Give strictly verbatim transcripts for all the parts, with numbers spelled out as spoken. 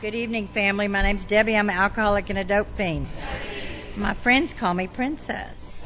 Good evening, family. My name's Debbie. I'm an alcoholic and a dope fiend. My friends call me Princess.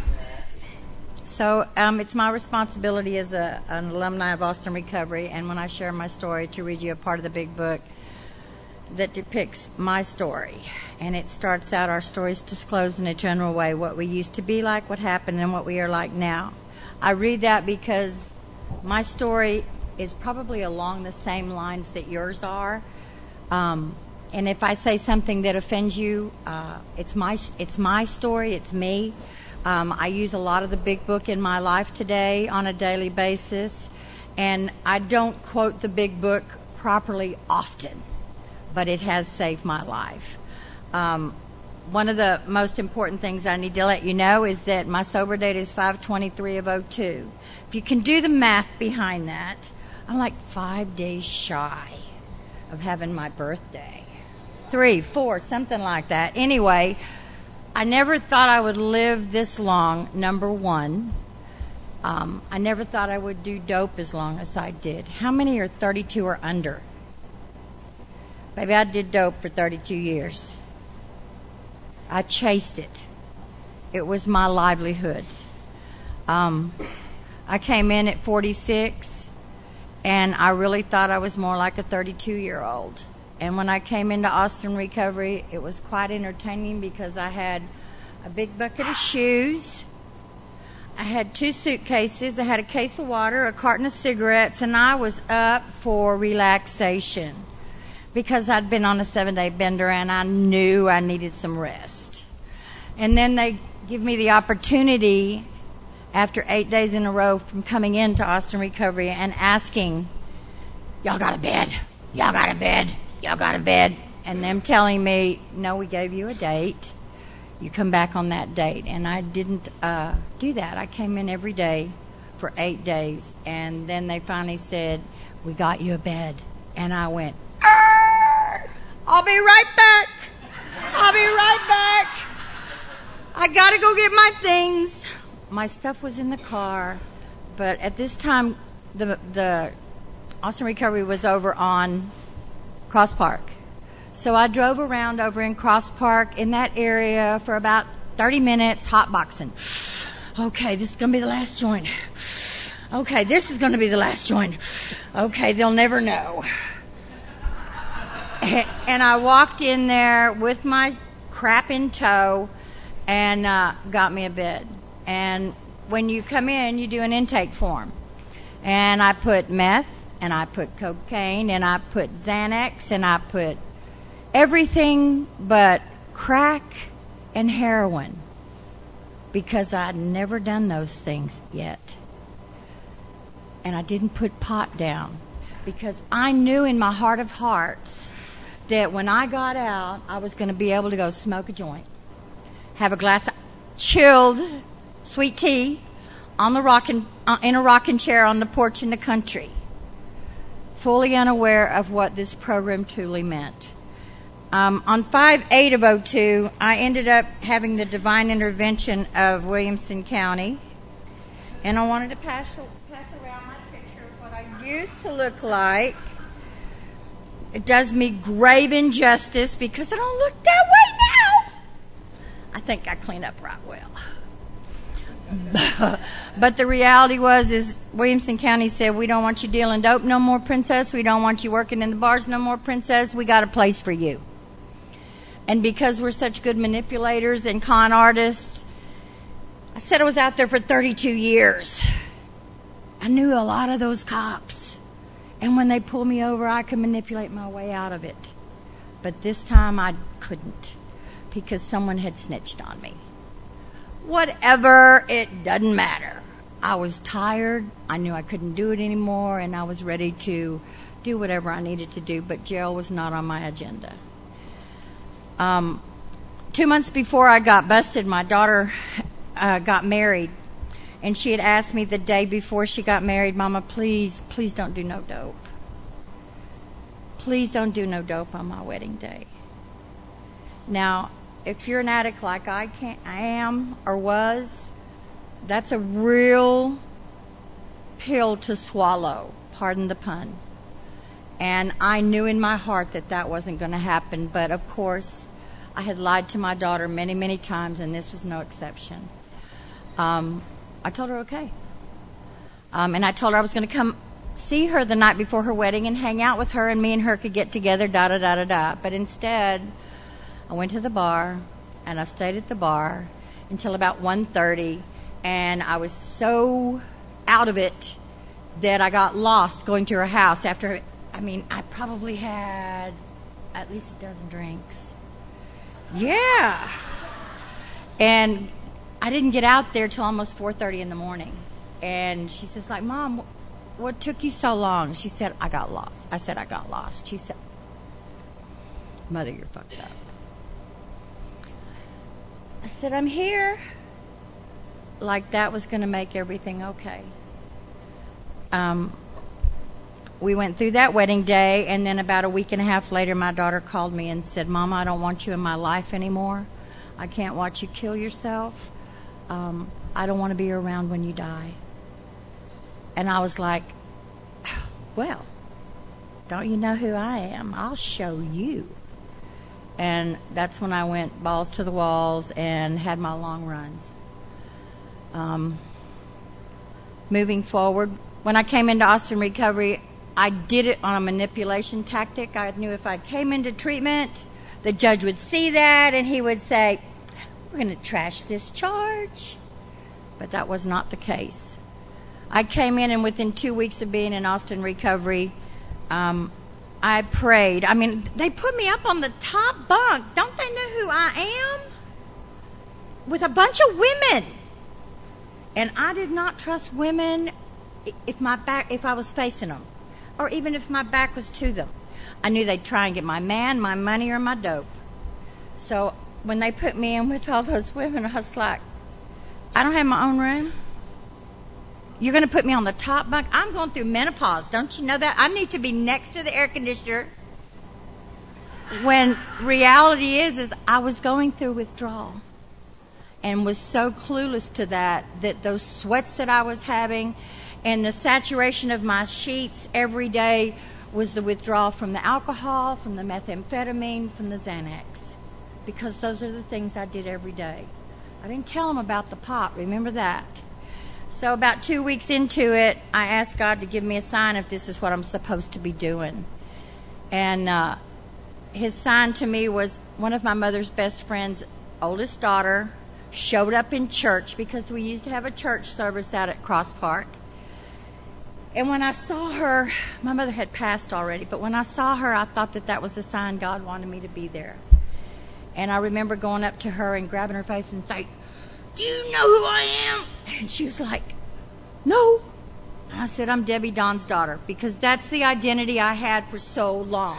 So um, it's my responsibility as a, an alumni of Austin Recovery, and when I share my story, to read you a part of the big book that depicts my story. And it starts out, our stories disclose in a general way what we used to be like, what happened, and what we are like now. I read that because my story is probably along the same lines that yours are. Um, and if I say something that offends you, uh, it's my it's my story, it's me. Um, I use a lot of the big book in my life today on a daily basis, and I don't quote the big book properly often, but it has saved my life. Um, one of the most important things I need to let you know is that my sober date is five twenty-three of oh two. If you can do the math behind that, I'm like five days shy of having my birthday. Three, four, something like that. Anyway, I never thought I would live this long, number one. Um, I never thought I would do dope as long as I did. How many are thirty-two or under? Baby, I did dope for thirty-two years. I chased it. It was my livelihood. Um, I came in at forty-six. And I really thought I was more like a thirty-two-year-old. And when I came into Austin Recovery, it was quite entertaining because I had a big bucket of shoes. I had two suitcases. I had a case of water, a carton of cigarettes, and I was up for relaxation because I'd been on a seven-day bender and I knew I needed some rest. And then they give me the opportunity after eight days in a row from coming into Austin Recovery and asking, y'all got a bed? Y'all got a bed? Y'all got a bed? And them telling me, no, we gave you a date. You come back on that date. And I didn't uh, do that. I came in every day for eight days. And then they finally said, we got you a bed. And I went, Arr! I'll be right back. I'll be right back. I got to go get my things. My stuff was in the car, but at this time, the the Austin Recovery was over on Cross Park. So I drove around over in Cross Park in that area for about thirty minutes, hotboxing. Okay, this is going to be the last joint. Okay, this is going to be the last joint. Okay, they'll never know. And I walked in there with my crap in tow and uh, got me a bed. And when you come in, you do an intake form. And I put meth, and I put cocaine, and I put Xanax, and I put everything but crack and heroin, because I'd never done those things yet. And I didn't put pot down, because I knew in my heart of hearts that when I got out, I was going to be able to go smoke a joint, have a glass of chilled sweet tea on the rocking, uh, in a rocking chair on the porch in the country, fully unaware of what this program truly meant. Um, on five eight of oh two, I ended up having the divine intervention of Williamson County, and I wanted to pass, pass around my picture of what I used to look like. It does me grave injustice because I don't look that way now. I think I clean up right well. But the reality was is Williamson County said, we don't want you dealing dope no more, Princess. We don't want you working in the bars no more, Princess. We got a place for you. And because we're such good manipulators and con artists, I said I was out there for thirty-two years. I knew a lot of those cops. And when they pulled me over, I could manipulate my way out of it. But this time I couldn't, because someone had snitched on me. Whatever, it doesn't matter. I was tired. I knew I couldn't do it anymore, and I was ready to do whatever I needed to do, but jail was not on my agenda. Um, two months before I got busted, my daughter uh, got married, and she had asked me the day before she got married, Mama, please, please don't do no dope. Please don't do no dope on my wedding day. Now, if you're an addict like I can, I am or was, that's a real pill to swallow, pardon the pun. And I knew in my heart that that wasn't going to happen. But, of course, I had lied to my daughter many, many times, and this was no exception. Um, I told her okay. Um, and I told her I was going to come see her the night before her wedding and hang out with her, and me and her could get together, da-da-da-da-da. But instead, I went to the bar, and I stayed at the bar until about one thirty, and I was so out of it that I got lost going to her house after, I mean, I probably had at least a dozen drinks. Yeah. And I didn't get out there till almost four thirty in the morning. And she says, like, Mom, what took you so long? She said, I got lost. I said, I got lost. She said, Mother, you're fucked up. I said, I'm here. Like that was going to make everything okay. Um, we went through that wedding day, and then about a week and a half later, my daughter called me and said, Mama, I don't want you in my life anymore. I can't watch you kill yourself. Um, I don't want to be around when you die. And I was like, well, don't you know who I am? I'll show you. And that's when I went balls to the walls and had my long runs. Um, moving forward, when I came into Austin Recovery, I did it on a manipulation tactic. I knew if I came into treatment, the judge would see that and he would say, we're going to trash this charge. But that was not the case. I came in, and within two weeks of being in Austin Recovery, um, I prayed. I mean, they put me up on the top bunk. Don't they know who I am? With a bunch of women. And I did not trust women if my back, if I was facing them, or even if my back was to them. I knew they'd try and get my man, my money, or my dope. So when they put me in with all those women, I was like, I don't have my own room. You're going to put me on the top bunk? I'm going through menopause. Don't you know that? I need to be next to the air conditioner. When reality is, is I was going through withdrawal and was so clueless to that, that those sweats that I was having and the saturation of my sheets every day was the withdrawal from the alcohol, from the methamphetamine, from the Xanax. Because those are the things I did every day. I didn't tell them about the pot. Remember that. So about two weeks into it, I asked God to give me a sign if this is what I'm supposed to be doing. And uh, his sign to me was one of my mother's best friend's oldest daughter showed up in church, because we used to have a church service out at Cross Park. And when I saw her, my mother had passed already, but when I saw her, I thought that that was a sign God wanted me to be there. And I remember going up to her and grabbing her face and saying, do you know who I am? And she was like, no. And I said, I'm Debbie Don's daughter, because that's the identity I had for so long.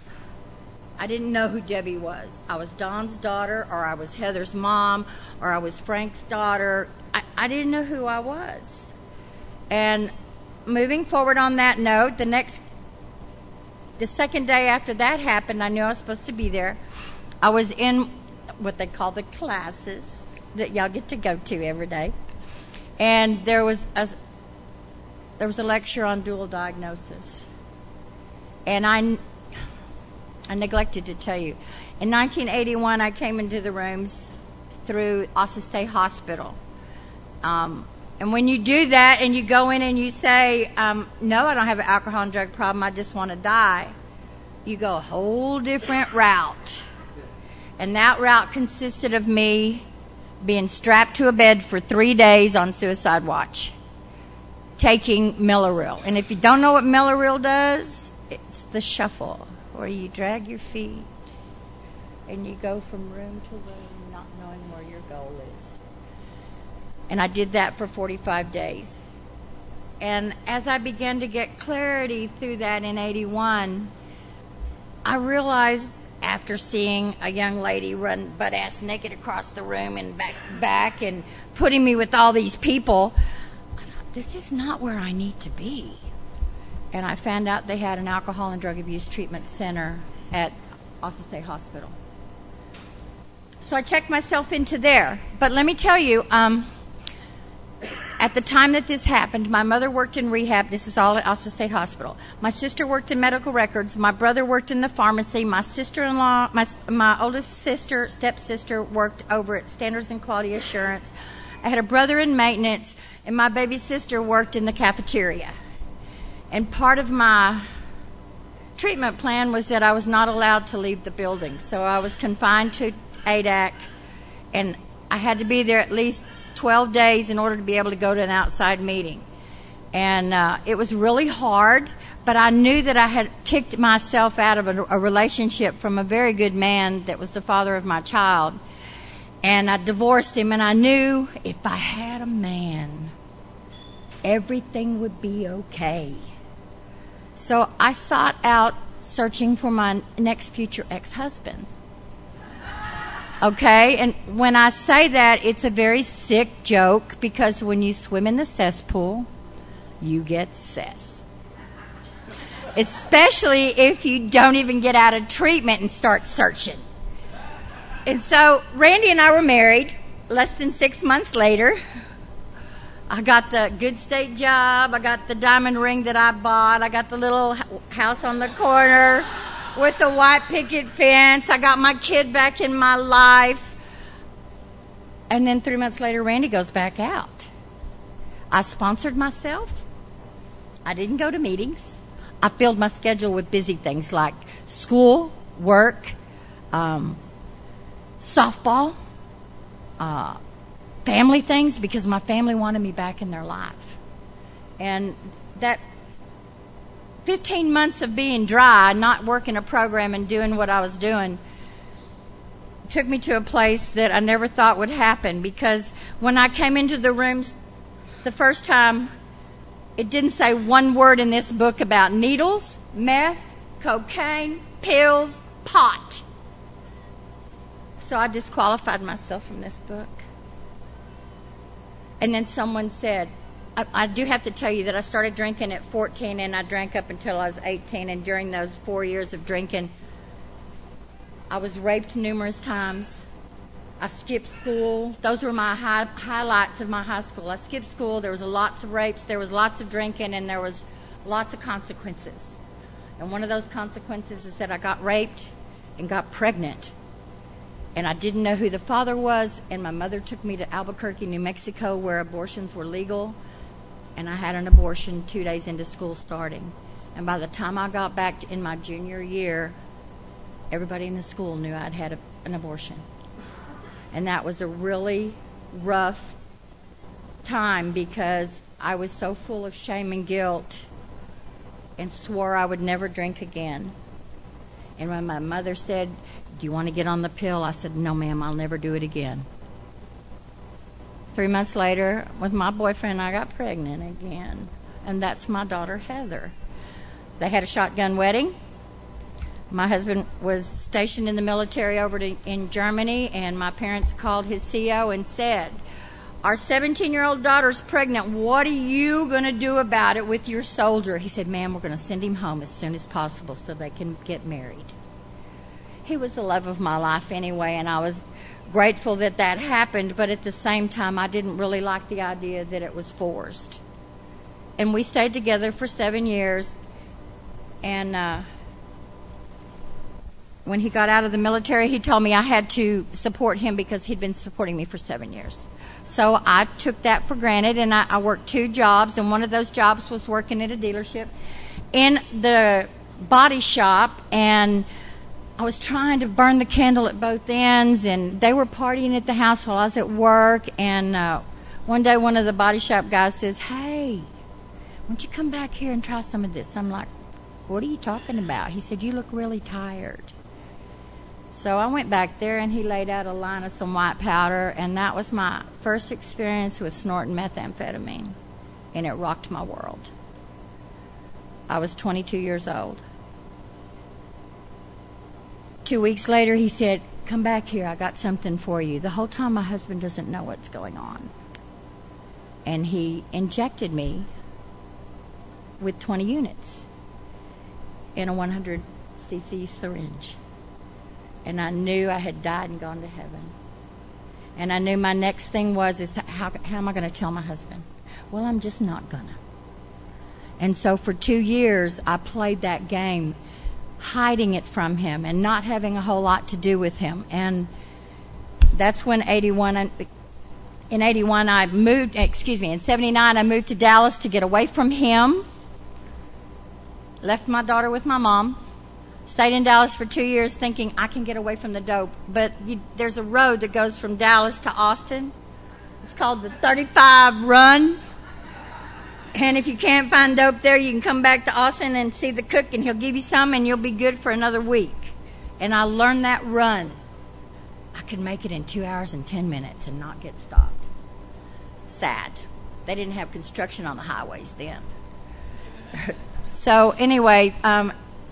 I didn't know who Debbie was. I was Don's daughter, or I was Heather's mom, or I was Frank's daughter. I, I didn't know who I was. And moving forward on that note, the next, the second day after that happened, I knew I was supposed to be there. I was in what they call the classes that y'all get to go to every day. And there was a, there was a lecture on dual diagnosis. And I, I neglected to tell you. In nineteen eighty-one, I came into the rooms through Austin State Hospital. Um, and when you do that and you go in and you say, um, no, I don't have an alcohol and drug problem, I just want to die, you go a whole different route. And that route consisted of me being strapped to a bed for three days on suicide watch, taking Milleril. And if you don't know what Milleril does, it's the shuffle, where you drag your feet and you go from room to room, not knowing where your goal is. And I did that for forty-five days. And as I began to get clarity through that in eighty-one, I realized, after seeing a young lady run butt-ass naked across the room and back, back and putting me with all these people, I thought, this is not where I need to be. And I found out they had an alcohol and drug abuse treatment center at Austin State Hospital. So I checked myself into there. But let me tell you, um, at the time that this happened, my mother worked in rehab. This is all at Austin State Hospital. My sister worked in medical records. My brother worked in the pharmacy. My sister-in-law, my, my oldest sister, stepsister, worked over at Standards and Quality Assurance. I had a brother in maintenance, and my baby sister worked in the cafeteria. And part of my treatment plan was that I was not allowed to leave the building. So I was confined to A D A C, and I had to be there at least twelve days in order to be able to go to an outside meeting. And uh, it was really hard, but I knew that I had kicked myself out of a, a relationship from a very good man that was the father of my child. And I divorced him, and I knew if I had a man, everything would be okay. So I sought out searching for my next future ex-husband. Okay, and when I say that, it's a very sick joke, because when you swim in the cesspool, you get cess. Especially if you don't even get out of treatment and start searching. And so Randy and I were married. Less than six months later, I got the good state job. I got the diamond ring that I bought. I got the little house on the corner with the white picket fence. I got my kid back in my life. And then three months later, Randy goes back out. I sponsored myself. I didn't go to meetings. I filled my schedule with busy things like school, work, um, softball, uh, family things, because my family wanted me back in their life. And that fifteen months of being dry, not working a program and doing what I was doing, took me to a place that I never thought would happen, because when I came into the rooms the first time, it didn't say one word in this book about needles, meth, cocaine, pills, pot. So I disqualified myself from this book. And then someone said, I, I do have to tell you that I started drinking at fourteen, and I drank up until I was eighteen. And during those four years of drinking, I was raped numerous times. I skipped school. Those were my high, highlights of my high school. I skipped school. There was lots of rapes. There was lots of drinking, and there was lots of consequences. And one of those consequences is that I got raped and got pregnant. And I didn't know who the father was, and my mother took me to Albuquerque, New Mexico, where abortions were legal. And I had an abortion two days into school starting. And by the time I got back to, in my junior year, everybody in the school knew I'd had a, an abortion. And that was a really rough time, because I was so full of shame and guilt and swore I would never drink again. And when my mother said, "Do you want to get on the pill?" I said, "No, ma'am, I'll never do it again." Three months later, with my boyfriend, I got pregnant again. And that's my daughter, Heather. They had a shotgun wedding. My husband was stationed in the military over to, in Germany, and my parents called his C O and said, "Our seventeen-year-old daughter's pregnant. What are you going to do about it with your soldier?" He said, "Ma'am, we're going to send him home as soon as possible so they can get married." He was the love of my life anyway, and I was grateful that that happened, but at the same time, I didn't really like the idea that it was forced. And we stayed together for seven years, and uh, when he got out of the military, he told me I had to support him because he'd been supporting me for seven years. So I took that for granted, and I, I worked two jobs, and one of those jobs was working at a dealership in the body shop, and I was trying to burn the candle at both ends, and they were partying at the house while I was at work. And uh, one day one of the body shop guys says, "Hey, why don't you come back here and try some of this?" I'm like, "What are you talking about?" He said, "You look really tired." So I went back there, and he laid out a line of some white powder, and that was my first experience with snorting methamphetamine, and it rocked my world. I was twenty-two years old. Two weeks later, he said, "Come back here, I got something for you." The whole time, my husband doesn't know what's going on. And he injected me with twenty units in a one hundred c c syringe. And I knew I had died and gone to heaven. And I knew my next thing was, is how, how am I going to tell my husband? Well, I'm just not gonna. And so for two years, I played that game, hiding it from him and not having a whole lot to do with him. And that's when eighty-one, in eighty-one, I moved, excuse me, in seventy-nine, I moved to Dallas to get away from him. Left my daughter with my mom. Stayed in Dallas for two years thinking I can get away from the dope. But you, there's a road that goes from Dallas to Austin. It's called the thirty-five Run. And if you can't find dope there, you can come back to Austin and see the cook, and he'll give you some, and you'll be good for another week. And I learned that run. I could make it in two hours and ten minutes and not get stopped. Sad. They didn't have construction on the highways then. So anyway, um,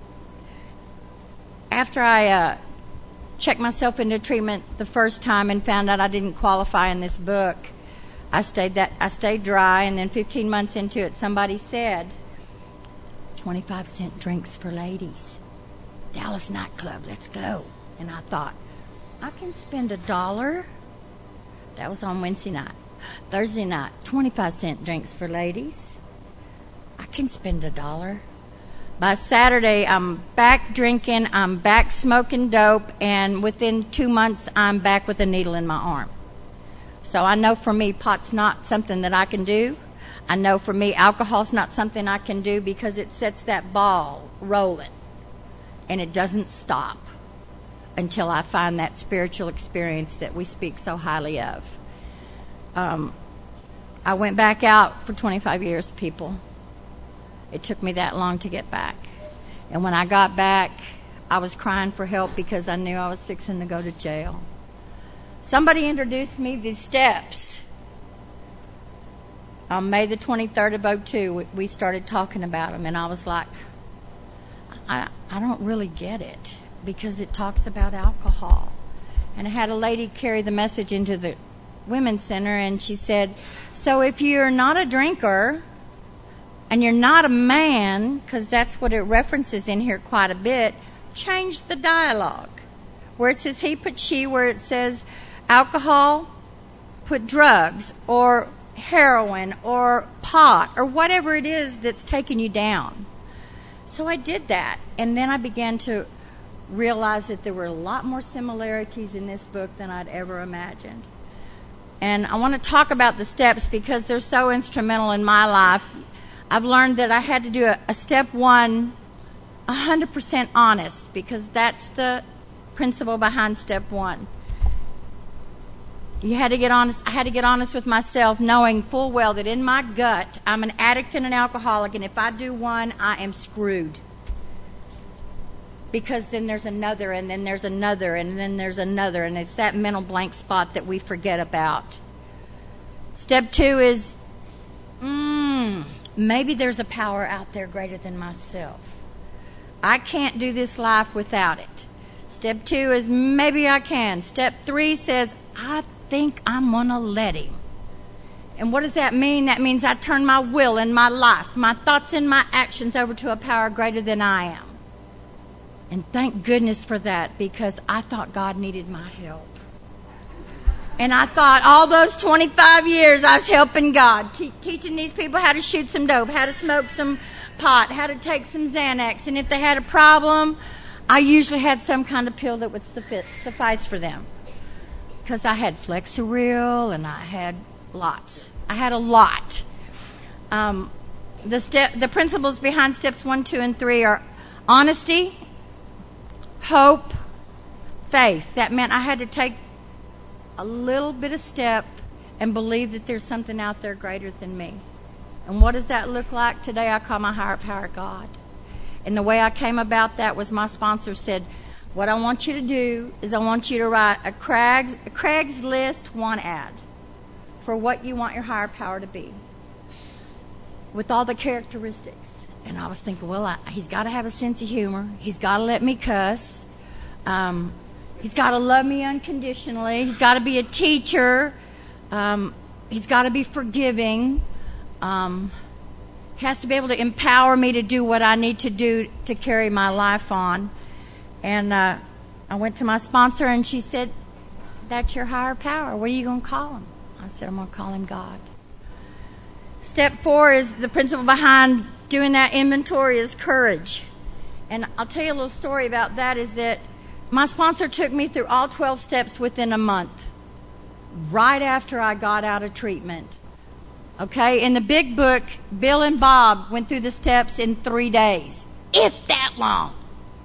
after I uh, checked myself into treatment the first time and found out I didn't qualify in this book, I stayed that I stayed dry, and then fifteen months into it, somebody said, twenty-five cent drinks for ladies. Dallas nightclub, let's go. And I thought, I can spend a dollar. That was on Wednesday night. Thursday night, twenty-five cent drinks for ladies. I can spend a dollar. By Saturday, I'm back drinking, I'm back smoking dope, and within two months, I'm back with a needle in my arm. So I know for me, pot's not something that I can do. I know for me, alcohol's not something I can do because it sets that ball rolling, and it doesn't stop until I find that spiritual experience that we speak so highly of. Um, I went back out for twenty-five years, people. It took me that long to get back. And when I got back, I was crying for help because I knew I was fixing to go to jail. Somebody introduced me these steps. On May the twenty-third of oh two, we started talking about them, and I was like, I, I don't really get it because it talks about alcohol. And I had a lady carry the message into the Women's Center, and she said, so if you're not a drinker and you're not a man, because that's what it references in here quite a bit, change the dialogue. Where it says he, put she, where it says alcohol, put drugs or heroin or pot or whatever it is that's taking you down. So I did that, and then I began to realize that there were a lot more similarities in this book than I'd ever imagined. And I want to talk about the steps because they're so instrumental in my life. I've learned that I had to do a, a step one one hundred percent honest, because that's the principle behind step one. You had to get honest. I had to get honest with myself, knowing full well that in my gut, I'm an addict and an alcoholic, and if I do one, I am screwed. Because then there's another, and then there's another, and then there's another, and it's that mental blank spot that we forget about. Step two is, mm, maybe there's a power out there greater than myself. I can't do this life without it. Step two is, maybe I can. Step three says, I think I'm going to let him. And what does that mean? That means I turn my will and my life, my thoughts and my actions over to a power greater than I am. And thank goodness for that, because I thought God needed my help. And I thought all those twenty-five years I was helping God, te- teaching these people how to shoot some dope, how to smoke some pot, how to take some Xanax. And if they had a problem, I usually had some kind of pill that would suffice for them. Because I had Flexeril and I had lots. I had a lot. Um, the step, the principles behind steps one, two, and three are honesty, hope, faith. That meant I had to take a little bit of step and believe that there's something out there greater than me. And what does that look like? Today I call my higher power God. And the way I came about that was my sponsor said, what I want you to do is I want you to write a Craig's, a Craigslist one ad for what you want your higher power to be, with all the characteristics. And I was thinking, well, I, he's got to have a sense of humor. He's got to let me cuss. Um, he's got to love me unconditionally. He's got to be a teacher. Um, he's got to be forgiving. Um, he has to be able to empower me to do what I need to do to carry my life on. And uh, I went to my sponsor, and she said, that's your higher power. What are you going to call him? I said, I'm going to call him God. Step four is the principle behind doing that inventory is courage. And I'll tell you a little story about that is that my sponsor took me through all twelve steps within a month, right after I got out of treatment. Okay, in the big book, Bill and Bob went through the steps in three days, if that long.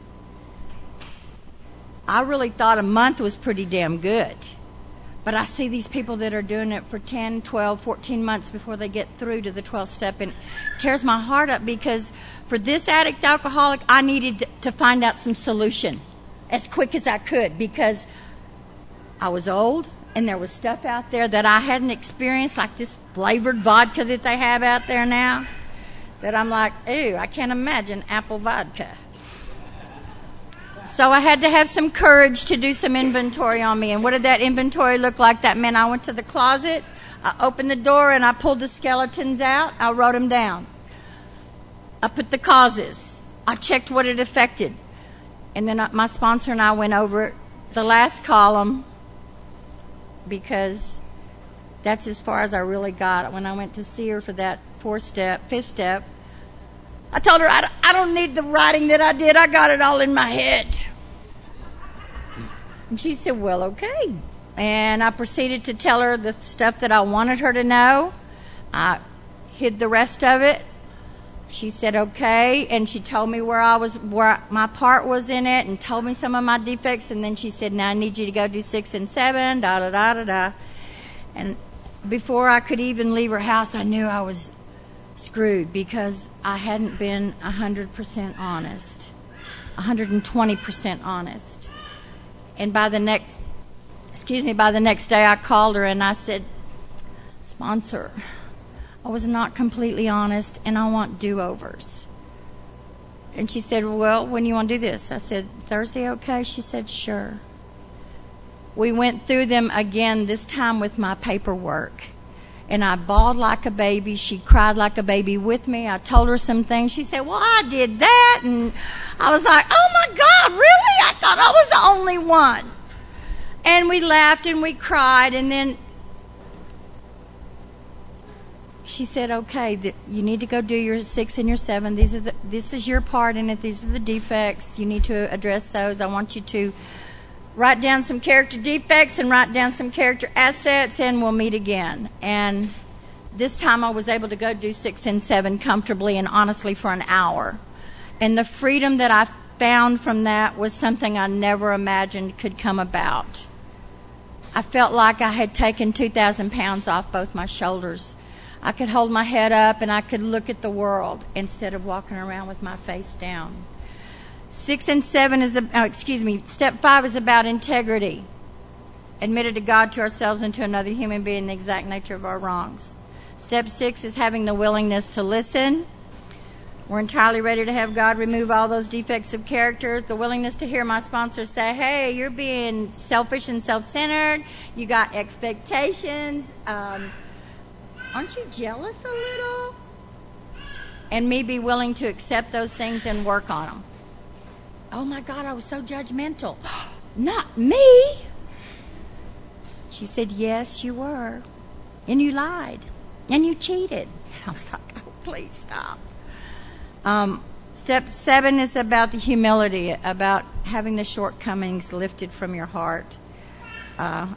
I really thought a month was pretty damn good. But I see these people that are doing it for ten, twelve, fourteen months before they get through to the twelfth step, and it tears my heart up because for this addict alcoholic, I needed to find out some solution as quick as I could because I was old and there was stuff out there that I hadn't experienced, like this flavored vodka that they have out there now, that I'm like, ew, I can't imagine apple vodka. So I had to have some courage to do some inventory on me. And what did that inventory look like? That meant I went to the closet, I opened the door, and I pulled the skeletons out. I wrote them down. I put the causes. I checked what it affected. And then my sponsor and I went over the last column because that's as far as I really got. When I went to see her for that fourth step, fifth step, I told her, I don't need the writing that I did. I got it all in my head. And she said, well, okay. And I proceeded to tell her the stuff that I wanted her to know. I hid the rest of it. She said, okay. And she told me where I was, where my part was in it and told me some of my defects. And then she said, now I need you to go do six and seven, da, da, da, da, da. And before I could even leave her house, I knew I was screwed because I hadn't been one hundred percent honest, one hundred twenty percent honest. And by the next, excuse me, by the next day I called her and I said, sponsor, I was not completely honest and I want do-overs. And she said, well, when do you want to do this? I said, Thursday, okay? She said, sure. We went through them again, this time with my paperwork. And I bawled like a baby. She cried like a baby with me. I told her some things. She said, well, I did that. And I was like, oh, my God, really? I thought I was the only one. And we laughed and we cried. And then she said, okay, the, you need to go do your six and your seven. These are the, this is your part in it. These are the defects. You need to address those. I want you to write down some character defects and write down some character assets, and we'll meet again. And this time I was able to go do six and seven comfortably and honestly for an hour. And the freedom that I found from that was something I never imagined could come about. I felt like I had taken two thousand pounds off both my shoulders. I could hold my head up and I could look at the world instead of walking around with my face down. Six and seven is, oh, excuse me, step five is about integrity. Admitted to God, to ourselves, and to another human being the exact nature of our wrongs. Step six is having the willingness to listen. We're entirely ready to have God remove all those defects of character. The willingness to hear my sponsor say, hey, you're being selfish and self-centered. You got expectations. Um, aren't you jealous a little? And me be willing to accept those things and work on them. Oh, my God, I was so judgmental. Not me. She said, yes, you were. And you lied. And you cheated. And I was like, oh, please stop. Um, step seven is about the humility, about having the shortcomings lifted from your heart. Uh,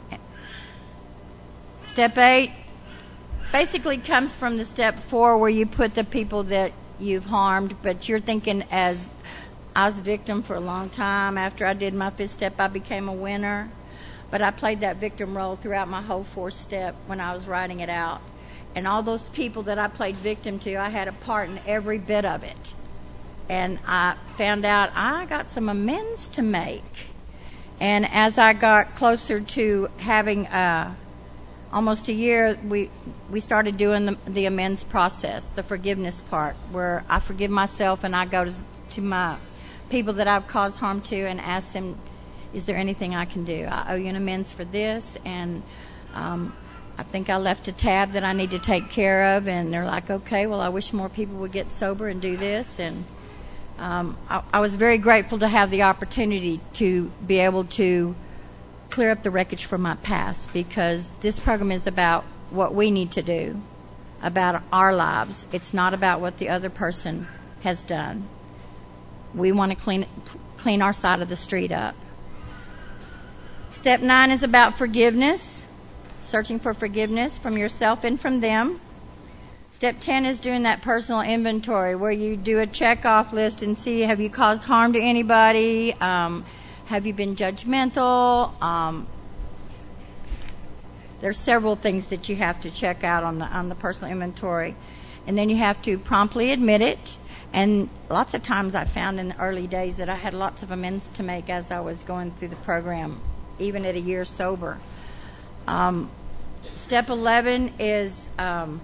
step eight basically comes from the step four where you put the people that you've harmed, but you're thinking as I was a victim for a long time. After I did my fifth step, I became a winner. But I played that victim role throughout my whole fourth step when I was writing it out. And all those people that I played victim to, I had a part in every bit of it. And I found out I got some amends to make. And as I got closer to having uh, almost a year, we we started doing the, the amends process, the forgiveness part, where I forgive myself and I go to, to my people that I've caused harm to and ask them, is there anything I can do? I owe you an amends for this, and um, I think I left a tab that I need to take care of. And they're like, okay, well, I wish more people would get sober and do this. And um, I, I was very grateful to have the opportunity to be able to clear up the wreckage from my past, because this program is about what we need to do. about our lives. It's not about what the other person has done. We want to clean clean our side of the street up. Step nine is about forgiveness, searching for forgiveness from yourself and from them. Step ten is doing that personal inventory where you do a check-off list and see, have you caused harm to anybody? Um, have you been judgmental? Um, there's several things that you have to check out on the, on the personal inventory. And then you have to promptly admit it. And lots of times I found in the early days that I had lots of amends to make as I was going through the program, even at a year sober. Um, step eleven is um,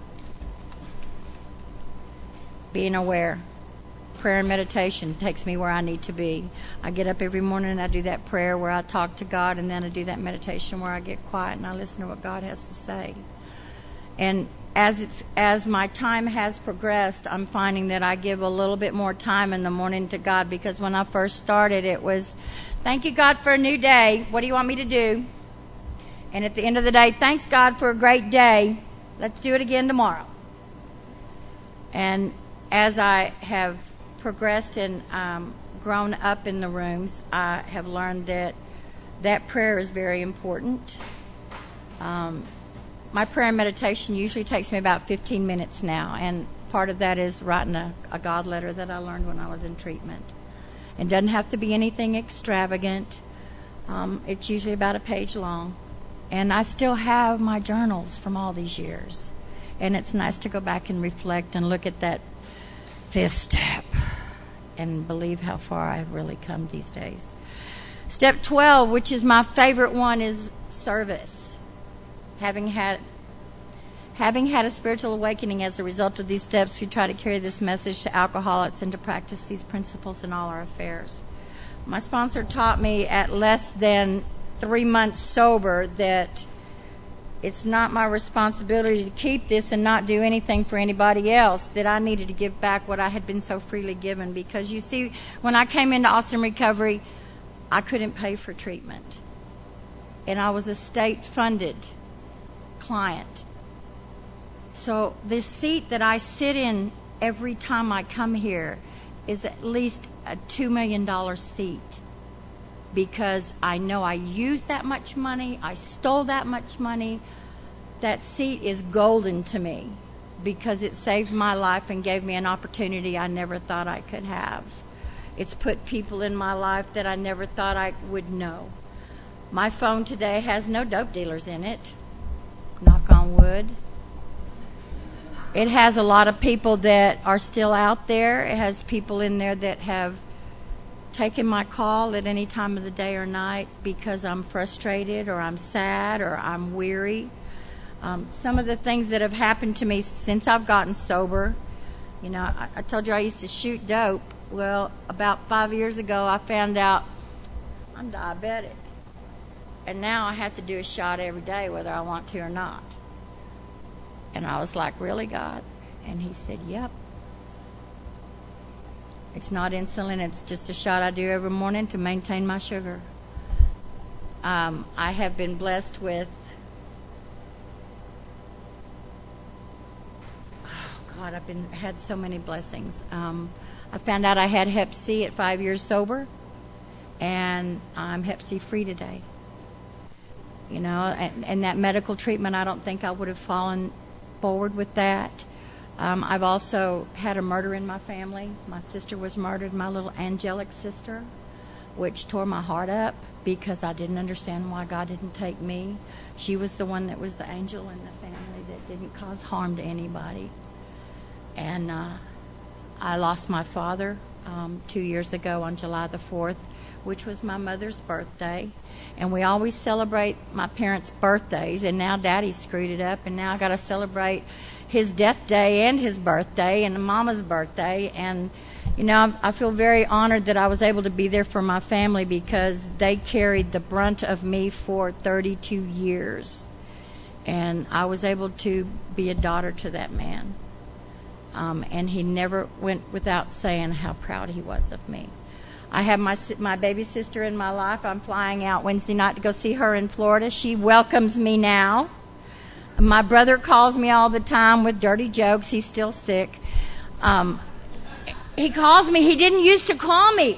being aware. Prayer and meditation takes me where I need to be. I get up every morning and I do that prayer where I talk to God, and then I do that meditation where I get quiet and I listen to what God has to say. And as it's as my time has progressed, I'm finding that I give a little bit more time in the morning to God, because when I first started, it was, thank you, God, for a new day. What do you want me to do? And at the end of the day, thanks, God, for a great day. Let's do it again tomorrow. And as I have progressed and um, grown up in the rooms, I have learned that that prayer is very important. Um, my prayer and meditation usually takes me about fifteen minutes now, and part of that is writing a, a God letter that I learned when I was in treatment. It doesn't have to be anything extravagant. Um, it's usually about a page long. And I still have my journals from all these years. And it's nice to go back and reflect and look at that fifth step and believe how far I've really come these days. Step twelve, which is my favorite one, is service. Having had having had a spiritual awakening as a result of these steps, we try to carry this message to alcoholics and to practice these principles in all our affairs. My sponsor taught me at less than three months sober that it's not my responsibility to keep this and not do anything for anybody else, that I needed to give back what I had been so freely given. Because you see, when I came into Awesome Recovery, I couldn't pay for treatment. And I was a state-funded client. So the seat that I sit in every time I come here is at least a two million dollars seat, because I know I used that much money, I stole that much money. That seat is golden to me because it saved my life and gave me an opportunity I never thought I could have. It's put people in my life that I never thought I would know. My phone today has no dope dealers in it, knock on wood. It has a lot of people that are still out there. It has people in there that have taken my call at any time of the day or night because I'm frustrated or I'm sad or I'm weary. Um, some of the things that have happened to me since I've gotten sober, you know, I, I told you I used to shoot dope. Well, about five years ago, I found out I'm diabetic. And now I have to do a shot every day whether I want to or not. And I was like, really, God? And he said, yep. It's not insulin. It's just a shot I do every morning to maintain my sugar. Um, I have been blessed with, oh God, I've been had so many blessings. Um, I found out I had Hep C at five years sober, and I'm Hep C free today. You know, and, and that medical treatment, I don't think I would have fallen forward with that. Um, I've also had a murder in my family. My sister was murdered, my little angelic sister, which tore my heart up because I didn't understand why God didn't take me. She was the one that was the angel in the family that didn't cause harm to anybody. And uh, I lost my father um, two years ago on July the fourth, which was my mother's birthday. And we always celebrate my parents' birthdays, and now Daddy screwed it up, and now I got to celebrate his death day and his birthday and Mama's birthday. And, you know, I feel very honored that I was able to be there for my family because they carried the brunt of me for thirty-two years. And I was able to be a daughter to that man. Um, and he never went without saying how proud he was of me. I have my my baby sister in my life. I'm flying out Wednesday night to go see her in Florida. She welcomes me now. My brother calls me all the time with dirty jokes. He's still sick. Um, he calls me. He didn't used to call me.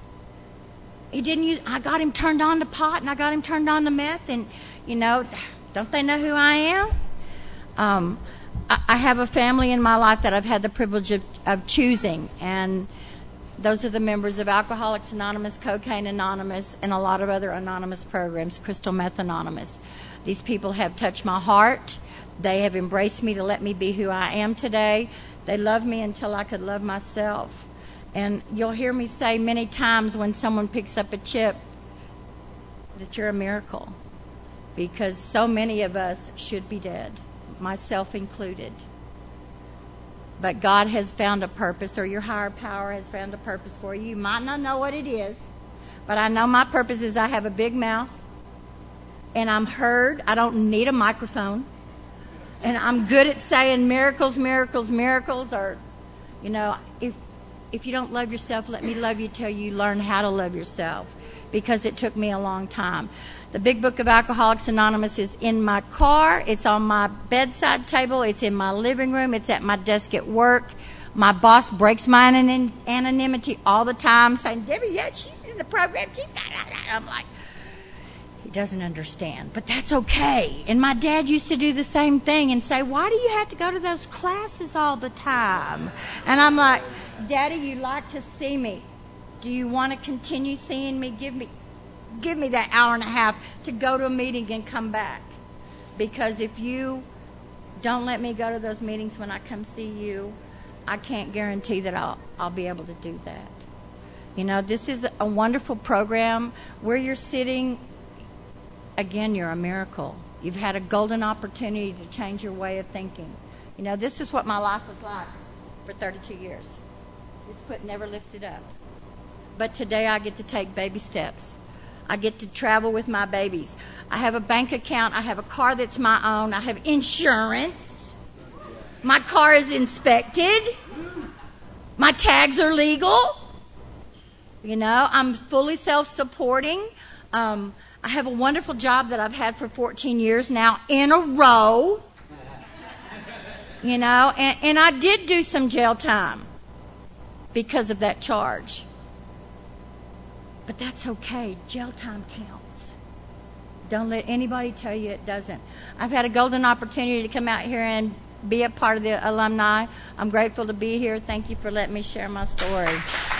He didn't use. I got him turned on to pot, and I got him turned on to meth. And you know, don't they know who I am? Um, I, I have a family in my life that I've had the privilege of, of choosing, and those are the members of Alcoholics Anonymous, Cocaine Anonymous, and a lot of other anonymous programs, Crystal Meth Anonymous. These people have touched my heart. They have embraced me to let me be who I am today. They love me until I could love myself. And you'll hear me say many times when someone picks up a chip that you're a miracle, because so many of us should be dead, myself included. But God has found a purpose, or your higher power has found a purpose for you. You might not know what it is, but I know my purpose is I have a big mouth, and I'm heard. I don't need a microphone. And I'm good at saying miracles, miracles, miracles, or, you know, if if you don't love yourself, let me love you till you learn how to love yourself, because it took me a long time. The Big Book of Alcoholics Anonymous is in my car. It's on my bedside table. It's in my living room. It's at my desk at work. My boss breaks my anon- anonymity all the time, saying, Debbie, yeah, she's in the program. She's got that. I'm like, he doesn't understand, but that's okay. And my dad used to do the same thing and say, why do you have to go to those classes all the time? And I'm like, Daddy, you like to see me. Do you want to continue seeing me? Give me give me that hour and a half to go to a meeting and come back. Because if you don't let me go to those meetings when I come see you, I can't guarantee that I'll I'll be able to do that. You know, this is a wonderful program. Where you're sitting, again, you're a miracle. You've had a golden opportunity to change your way of thinking. You know, this is what my life was like for thirty-two years. This foot never lifted up. But today I get to take baby steps. I get to travel with my babies. I have a bank account. I have a car that's my own. I have insurance. My car is inspected. My tags are legal. You know, I'm fully self-supporting. Um, I have a wonderful job that I've had for fourteen years now in a row. You know, and, and I did do some jail time because of that charge. But that's okay. Jail time counts. Don't let anybody tell you it doesn't. I've had a golden opportunity to come out here and be a part of the alumni. I'm grateful to be here. Thank you for letting me share my story.